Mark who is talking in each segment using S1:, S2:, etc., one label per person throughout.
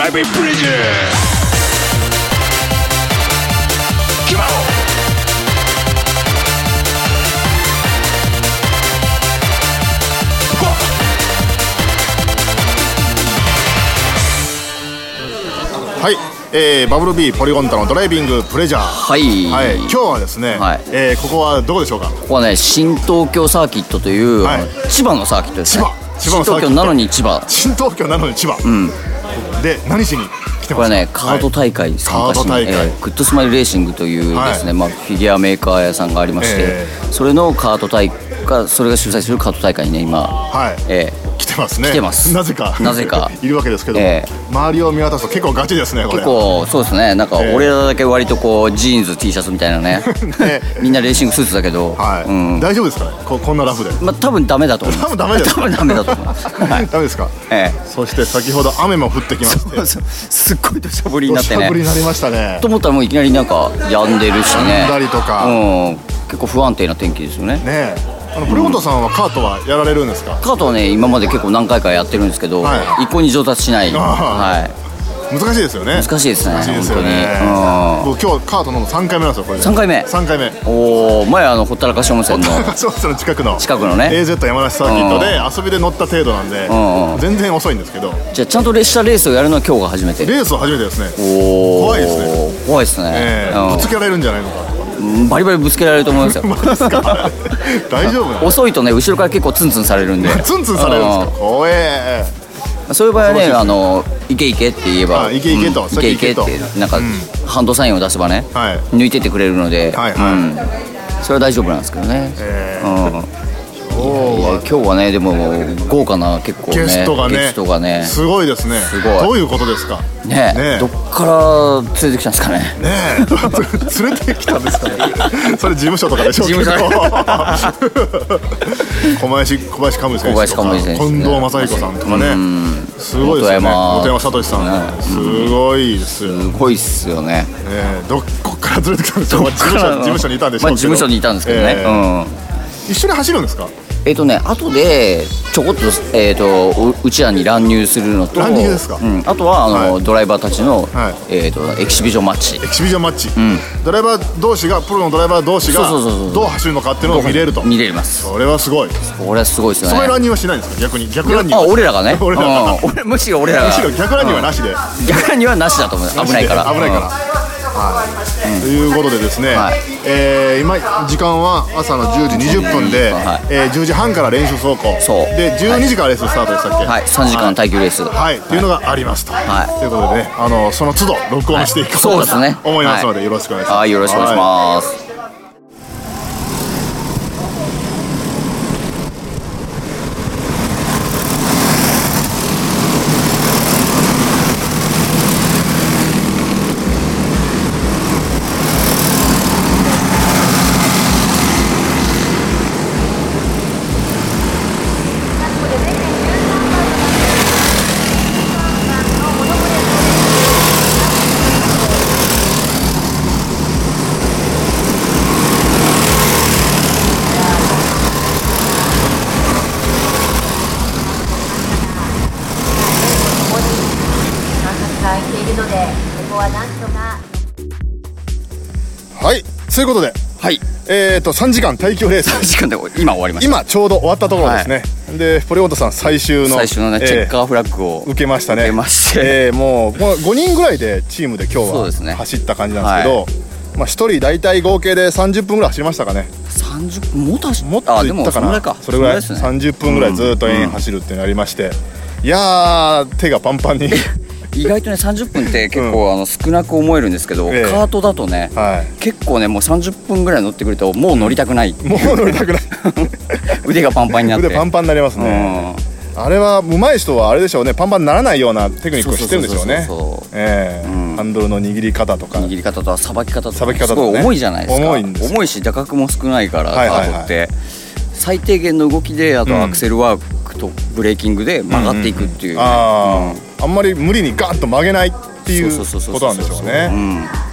S1: Driving Pleasure。はい、バブル B ポリゴンタのドライビングプレジャー。
S2: はい、
S1: はい、今日はですね、はい、ここはどこでしょうか。
S2: ここはね、新東京サーキットという、はい、千葉のサーキットですね。
S1: 千葉の
S2: 新東京なのに千葉。
S1: 新東京なのに千葉。
S2: うん。
S1: で何しに来てますか。
S2: これね、カード大会参加しに、グッドスマイルレーシングというですね、はい、まあフィギュアメーカー屋さんがありまして、それのカード大会、それが主催するカード大会にね今、はい、
S1: 来てますね。
S2: 来てます。
S1: なぜかいるわけですけど、周りを見渡すと結構ガチですね。これ
S2: 結構そうですね。なんか俺らだけ割とこうジーンズ T シャツみたいなねみんなレーシングスーツだけど、
S1: はい、うん、大丈夫ですかね、こんなラフで。
S2: まあ多分ダメだと思います。
S1: 多分ダメです。
S2: 多分ダメだと思います。
S1: ダメですか。そして先ほど雨も降ってきまして、
S2: すっごい土砂降りになってね。
S1: 土砂降りになりましたね。
S2: と思ったらもういきなりなんか止んでるしね。
S1: 止んだりとか、
S2: 結構不安定な天気ですよね。
S1: ねえ。プレモトさんはカートはやられるんですか。
S2: カートはね、今まで結構何回かやってるんですけど、一向に上達しない。はい。
S1: 難しいですよね。
S2: 難しいですね。
S1: 本当に。僕今日カートの3回目なんですよこれ。
S2: 3回目。
S1: 3回目。
S2: おお、前ほったらかし温泉の。
S1: ほったらかし温泉の近くの
S2: ね。
S1: AZ 山梨サーキットで遊びで乗った程度なんで、全然遅いんですけど。
S2: じゃあちゃんと列車レースをやるのは今日が初めて。
S1: レースは初めてですね。怖いですね。
S2: 怖いですね。
S1: ぶつけられるんじゃないのか。
S2: バリバリぶつけられると思いますよ。
S1: 大丈夫。
S2: 遅いとね、後ろから結構ツンツンされるんで。
S1: ツンツンされるんですか。怖え。
S2: そういう場合はね、いけいけって言えば、
S1: いけいけと、
S2: いけいけってなんかハンドサインを出せばね、抜いてってくれるので、それは大丈夫なんですけどね。今日はね、でも豪華な結構ね、ゲストがね
S1: すごいですね。どういうことですか
S2: ね。どっから連れてきたんですかね。
S1: 連れてきたんですかね。それ事務所とかでしょうけど。小林カムイ選手とか近藤正彦さんとかね、すごいですよね。本山聡さん、すごいです。
S2: すごいっすよね。
S1: どこから連れてきたんですか。事務所にいたんでしょうけど。
S2: 事務所にいたんですけどね。
S1: 一緒に走るんですか。
S2: 後でちょこっとうちらに乱入するのと、
S1: 乱入ですか。
S2: あとはドライバーたちのエキシビジョンマッチ。ドライバー同士が、プロのドライバー同士がどう走るのかっていうのを見れると。 見れます。
S1: それはすごい。
S2: これはすごいですよね。
S1: その乱入はしないんですか。逆乱入。
S2: 俺らがね。むしろ俺らが。
S1: むしろ逆乱入はなしで。
S2: 逆乱入はなしだと思う。危ないから。
S1: ということでですね、今時間は朝の10時20分で、10時半から練習走行で12時からレーススタートでしたっけ。
S2: 3時間耐久レース
S1: っていうのがありますと。ということでね、その都度録音していこうと思いますので、よろしくお願いします。
S2: よろしくお願いします。
S1: そういうことで、3時間耐久レース。
S2: 3時間で今終わりました。
S1: 今ちょうど終わったところですね。でポリゴンタさん最終の
S2: ねチェッカーフラッグを
S1: 受けましたね。もう5人ぐらいでチームで今日は走った感じなんですけど、1人大体合計で30分ぐらい走りましたかね。
S2: 30分もっと
S1: いったかな。それぐらい30分ぐらいずっと延々走るっていうのありまして、いやー手がパンパンに。
S2: 意外とね30分って結構少なく思えるんですけど、カートだとね、結構ねもう30分ぐらい乗ってくるともう乗りたくない。腕がパンパンになって。
S1: 腕パンパンになりますね。あれは上手い人はあれでしょうね、パンパンにならないようなテクニックをしてるんでしょうね。ハンドルの握り方とか
S2: さばき方とか
S1: す
S2: ごい重いじゃないですか。
S1: 重
S2: いし打角も少ないからカートって最低限の動きで、あとアクセルワークとブレーキングで曲がっていくっていう、
S1: あんまり無理にガンと曲げないっていうことなんでしょうね。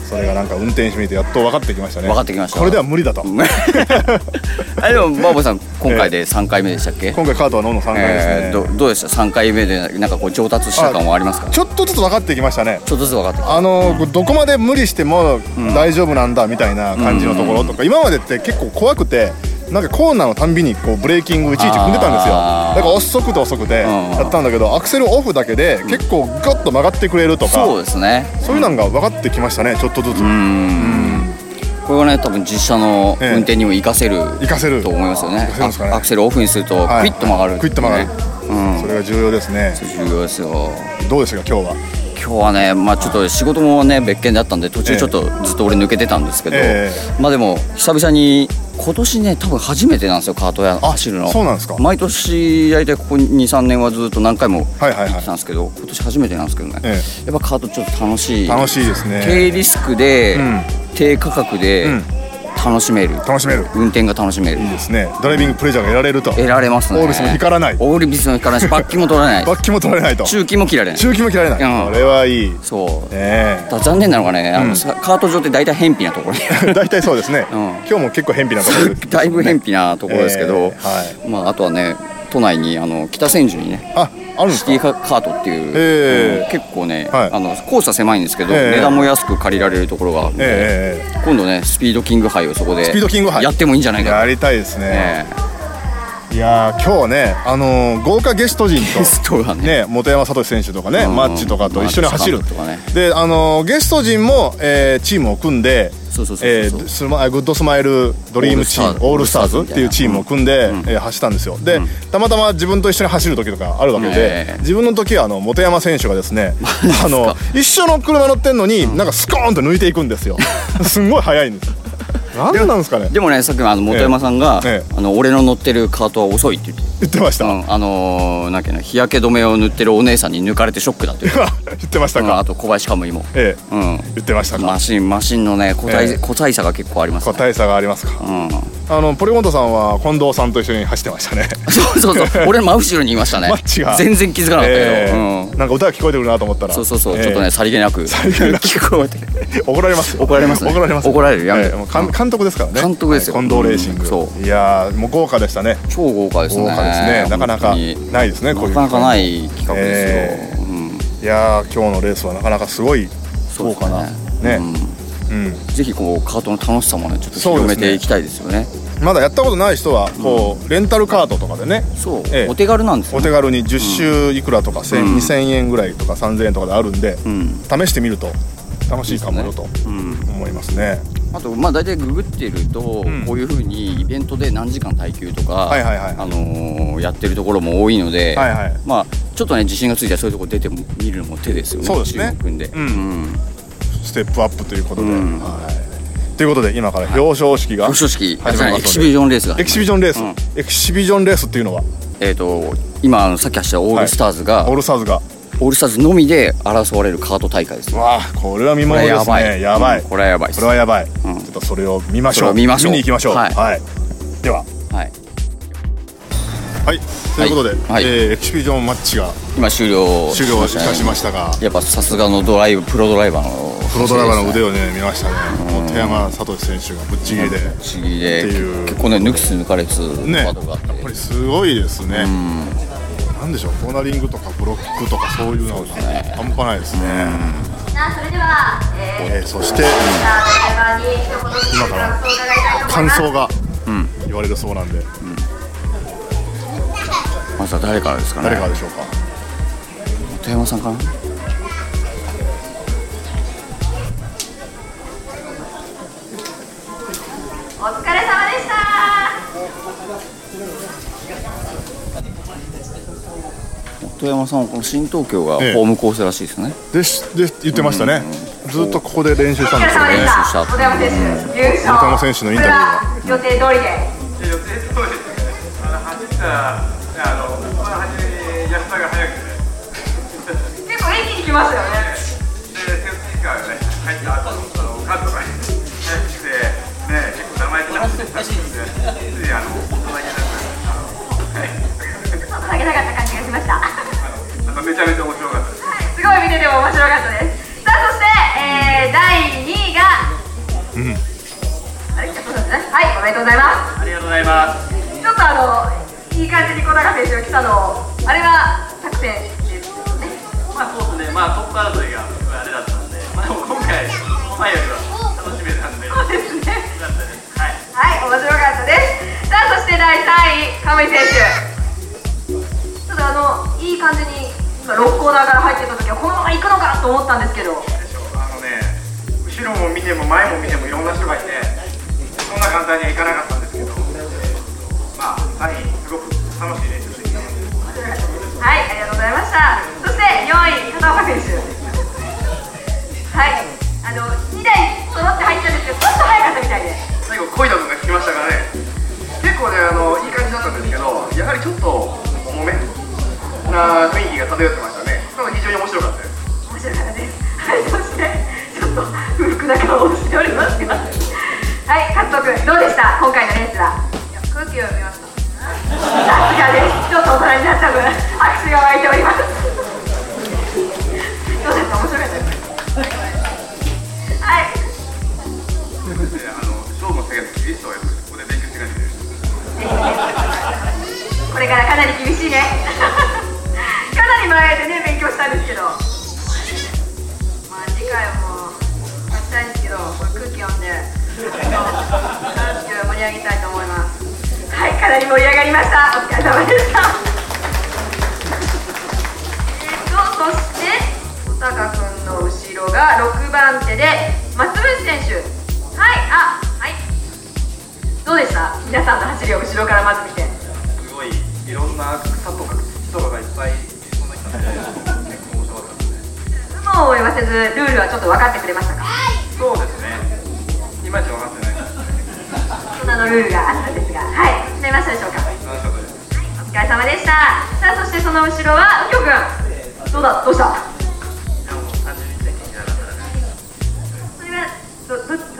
S1: それがなんか運転してみてやっと分かってきましたね。
S2: 分かってきました。
S1: これでは無理だと。
S2: でもバーボさん今回で3回目でしたっけ？
S1: 今回カートはノンの3回目ですね。
S2: どうでした？3回目でなんかこう上達した感はありますか？
S1: ちょっとずつ分かってきましたね。
S2: ちょっとずつ分かってきた。
S1: どこまで無理しても大丈夫なんだみたいな感じのところとか、今までって結構怖くて、なんかコーナーのたんびにこうブレーキングいちいち踏んでたんですよ。だから遅くて遅くてやったんだけど、アクセルオフだけで結構ガッと曲がってくれるとか、
S2: そうですね、
S1: そういうのが分かってきましたね、ちょっとずつ。
S2: これはね、多分実車の運転にも活かせると思いますよね。アクセルオフにするとクイッと曲がる、
S1: クイッと曲がる、それが重要ですね。
S2: 重要ですよ。
S1: どうですか今日は？
S2: 今日はね、ちょっと仕事もね別件であったんで、途中ちょっとずっと俺抜けてたんですけど、でも久々に今年ね、多分初めてなんですよ、カートや走るの。そうなんですか。毎年大体ここ 2,3 年はずっと何回も行ってたんですけど、今年初めてなんですけどね、やっぱカートちょっと楽しいですね。低リスクで、低価格で楽しめる、運転が楽しめる。いいですね。ドライビングプレジャーが得られると。得られますね。オービスも光らない。オービスも光らないし、バッキも取らない。バッキも取られないと。中期も切られない。これはいい。そう。残念なのがね、カート場って大体偏僻なところ。大体そうですね。今日も結構偏僻なところ。だいぶ偏僻なところですけど、あとはね、都内に北千住にね、シティカートっていう、結構ね、コースは狭いんですけど、値段も安く借りられるところがあるんで、今度ねスピードキング杯をそこでやってもいいんじゃないかと。やりたいですね。いや今日はね、豪華ゲスト陣とね、本山聡選手とかね、マッチとかと一緒に走るで、ゲスト陣もチームを組んで、グッドスマイルドリームチームオールスターズっていうチームを組んで走ったんですよ。でたまたま自分と一緒に走る時とかあるわけで、自分の時は本山選手がですね、一緒の車乗ってんのになんかスコーンと抜いていくんですよ。すんごい速いんです。何なんですかね。でもね、さっき本山さんが俺の乗ってるカートは遅いって言ってました。なんか日焼け止めを塗ってるお姉さんに抜かれてショックだって言ってましたか。あと小林カムイも言ってましたか。マシンのね個体差が結構あります。個体差がありますか。ポリモントさんは近藤さんと一緒に走ってましたね。そう俺真後ろにいましたね。全然気づかなかったけど、なんか歌が聞こえてくるなと思ったら、そうちょっとねさりげなく聞こえて、怒られます怒られる。やめて。監督ですからね。監督ですよ。近藤レーシング。いやもう豪華でしたね。超豪華ですね。なかなかないですね。こういうなかなかない企画ですよ。いや今日のレースはなかなかすごい豪華なね。ぜひこうカートの楽しさもねちょっと広めていきたいですよね。まだやったことない人はこうレンタルカートとかでね、お手軽なんですよ。お手軽に10周いくらとか2000円ぐらいとか3000円とかであるんで、試してみると楽しいかもよと思いますね。あと大体ググってるとこういう風にイベントで何時間耐久とかやってるところも多いので、ちょっとね自信がついたらそういうところ出てみるのも手ですよね。そうですね。ステップアップということで、ということで今から表彰式が始まりますので、エキシビジョンレースがエキシビジョンレースっていうのは今さっき走ったオールスターズがオールスターズのみで争われるカート大会です。わあこれは見ものですね。やばい。これはやばい。これはやばい。ちょっとそれを見ましょう。見に行きましょう。ではということでエキシビジョンマッチが今終了いたしましたが、やっぱさすがのプロドライバーの腕をね見ましたね。本山聡選手がぶっちぎりで結構ね抜きつ抜かれつのワードがあって、やっぱりすごいですね。なんでしょう、コーナリングとかブロックとかそういうのが半端ないですね。そして今から感想が言われるそうなんで、まずは誰からですかね。誰からでしょうか。本山さんかな。お疲れ様でした。本山さんはこの新東京がホームコースらしいですね。で言ってましたね。ずっとここで練習したんですよね。練習した。本山選手のインタビューが予定通りで。走ったら初めに安田が速くて結構一気に来ましたよね。でセーフティーカーがね入った後カットが速くてね、結構生意気な走ってたんで、つい大人になげなかった感じがしました。めちゃめちゃ面白かったです。すごい見てても面白かったです。さあそして、第2位が
S3: めでとうございます。
S4: ありがとうございます。
S3: ちょっといい感じに小高選手が来たのを、あれは作戦ですよね。
S4: そうですね、トップ争いがあれだったんで、でも今回前よりは楽しめたんで、
S3: そうですね。
S4: よかったです。はい、
S3: 面白かったです。さあ、そして第3位、カムイ選手。ちょっといい感じに今6コーナーから入ってた時はこのまま行くのかと思ったんですけど、
S4: 後ろも見ても前も見てもいろんな人がいて、そんな簡単にはいかなかったんですけど、3位すごく楽しい練習できたので、
S3: はい、ありがとうございました。そして4位、片岡選手。はい、2台揃って入ったんですけど、ちょっと早かったみたいで、
S4: 最後漕いだのが効きましたからね。結構ね、いい感じだったんですけど、やはりちょっと重めな雰囲気が漂ってましたね。非常に面白かったです。
S3: 面白かったです。はい、そしてちょっと不服な顔をしておりますが、はい、加藤君どうでした、今回のレースは。
S5: 空気を読みました。
S3: さすがです。ちょっと大人になった分拍手が湧いております。どうですか、面白かったです。はい。
S4: 勝負の世界の厳しさをやっぱりここで勉強していかないといけない。
S3: これからかなり厳しいね。かなり前でね勉強したんですけど、
S5: 次回も勝ちたいんですけど、これ空気読んで楽しく盛り上げたいと思います。
S3: はい、かなり盛り上がりました。お疲れ様でした。そして小高君の後ろが6番手で松渕選手。はい、はい、どうでした、皆さんの走りを後ろからまず見て。
S4: すごいいろんな草とか土とかがいっぱいそんな人で、結構面白かったですね。
S3: 有無を言わせずルールはちょっと分かってくれましたか。
S4: そうですね、いまいち分かってないです。
S3: 大人のルールがあったんですが、はい、決めましたでしょうか。
S4: 楽しかったです。
S3: お疲れ様でした。さあ、そしてその後ろは右京君、どうした。それはどっちの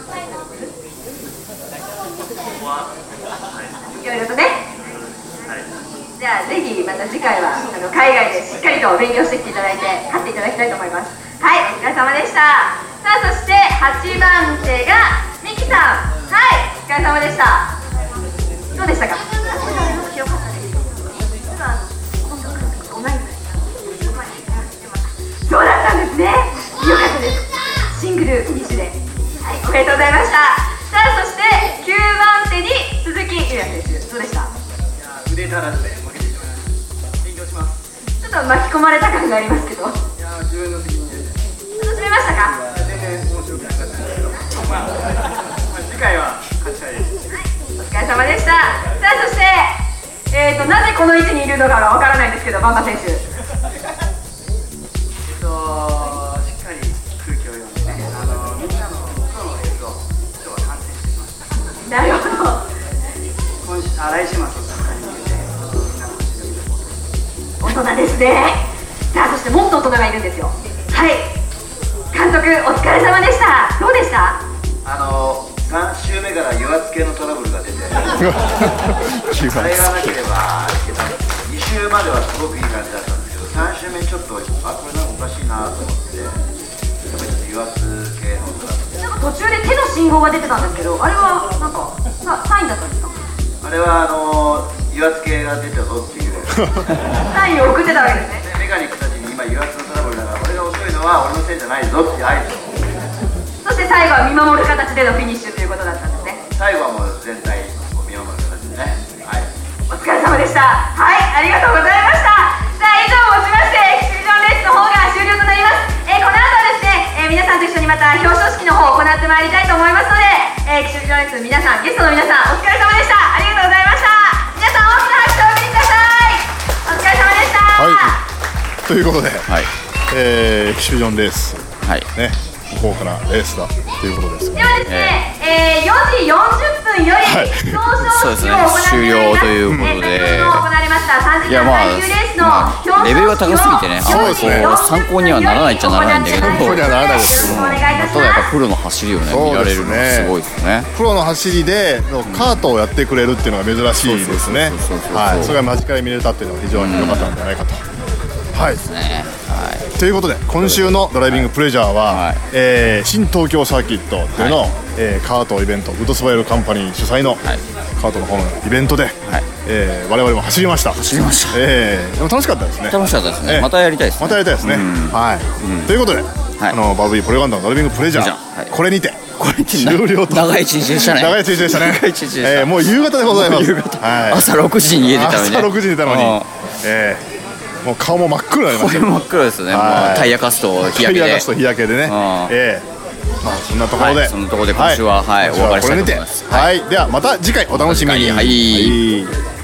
S3: いろいろとね、じゃあぜひまた次回は海外でしっかりと勉強してきていただいて勝っていただきたいと思います。はい、お疲れ様でした。さあ、そして8番手がミキさん。はい、お疲れ様でした。どうでしたか。
S5: よかったです。実は今度同い年
S3: そうだったんですね。よかったです。シングルフィニッシュで、はい、おめでとうございました。さあ、そして9番手に鈴木優也選手、どうでした。
S4: 腕足らずで負けてしまいました。勉強します。
S3: ちょっと巻き込まれた感がありますけど、
S4: 自分の責任です。
S3: 楽しめましたか。
S4: 全然面白くなかったんですけど、次回は勝ちたいです。
S3: お疲れ様でした。さあ、そして、なぜこの位置にいるのかがわからないんですけど、バンバ選手。
S4: しっかり空気を読んでね、みんなのプロのレースを今日は観戦してきました。
S3: なるほど。
S4: 来週末を参加に向けて、みんなの走りを見ていこうと思います。
S3: 大人ですね。さあ、そしてもっと大人がいるんですよ。はい、監督お疲れ様でした。どうでした。
S6: 3周目から油圧系のトラブルが出てあれがなければいけたんですけど、2周まではすごくいい感じだったんですけど、3周目にちょっとこれなんかおかしいなと思って、やっぱり油圧系のトラブル。
S3: なんか途中で手の信号が出てたんですけど、あれはなんかサインだったんですか。
S6: あれは油圧系が出たぞっていう
S3: サインを送ってたわけですね。
S6: メカニックたちに今油圧のトラブルだから、俺が遅いのは俺のせいじゃないぞっていう合図。
S3: そして最後は見守る形でのフィニッシュということだったんですね。
S6: 最後はもう全体を見守る形でね。はい、
S3: お疲れ様でした。はい、ありがとうございました。さあ、以上をもちましてエキシビジョンレースの方が終了となります。この後はですね、皆さんと一緒にまた表彰式の方を行ってまいりたいと思いますので、エキシビジョンレース皆さん、ゲストの皆さん、お疲れ様でした。ありがとうございました。皆さん、大きな拍手をお送りください。お疲れ様でした。
S1: はい、ということで、
S2: はい、
S1: エキシビジョンレース、
S2: はい
S1: ね、豪華なレースだということです。
S3: ではですね、4時40分より表彰式を行って
S2: 終了ということで、
S3: 行われました3時間耐久レースの表彰式を
S2: レベルが高すぎてね、
S1: そうですね、
S2: 参考にはならないっちゃならないんだけど、
S1: 参考にはならないですけども、
S2: ただやっぱプロの走りをね見られるのがすごいですね。
S1: プロの走りでカートをやってくれるっていうのが珍しいですね。はい、それが間近で見れたっていうのは非常に良かったんじゃないかと。はいですね。はい、ということで今週のドライビングプレジャーは、新東京サーキットでの、 カートイベントウッドスバイルカンパニー主催のカートの方のイベントで、我々も走りました。
S2: 走りました。
S1: でも楽しかったですね。
S2: 楽しかったですね。またやりたいですね。
S1: またやりたいですね。はい。ということで、バブリーポリガンダのドライビングプレジャー、これにて終了と。
S2: 長い一日でしたね。
S1: 長い一日でしたね。
S2: 長い一日でした。
S1: もう夕方でございます。
S2: 朝6時に家出たのに。
S1: 朝6時に出たのに、もう顔も真っ黒になりました。
S2: 真っ黒ですね。もうタイヤカスと日焼けで。
S1: タイヤカスと日焼けでね。まあそんなところで、
S2: そんなところで今週はお別れしたいと思います。
S1: はい。ではまた次回お楽しみに。
S2: はい。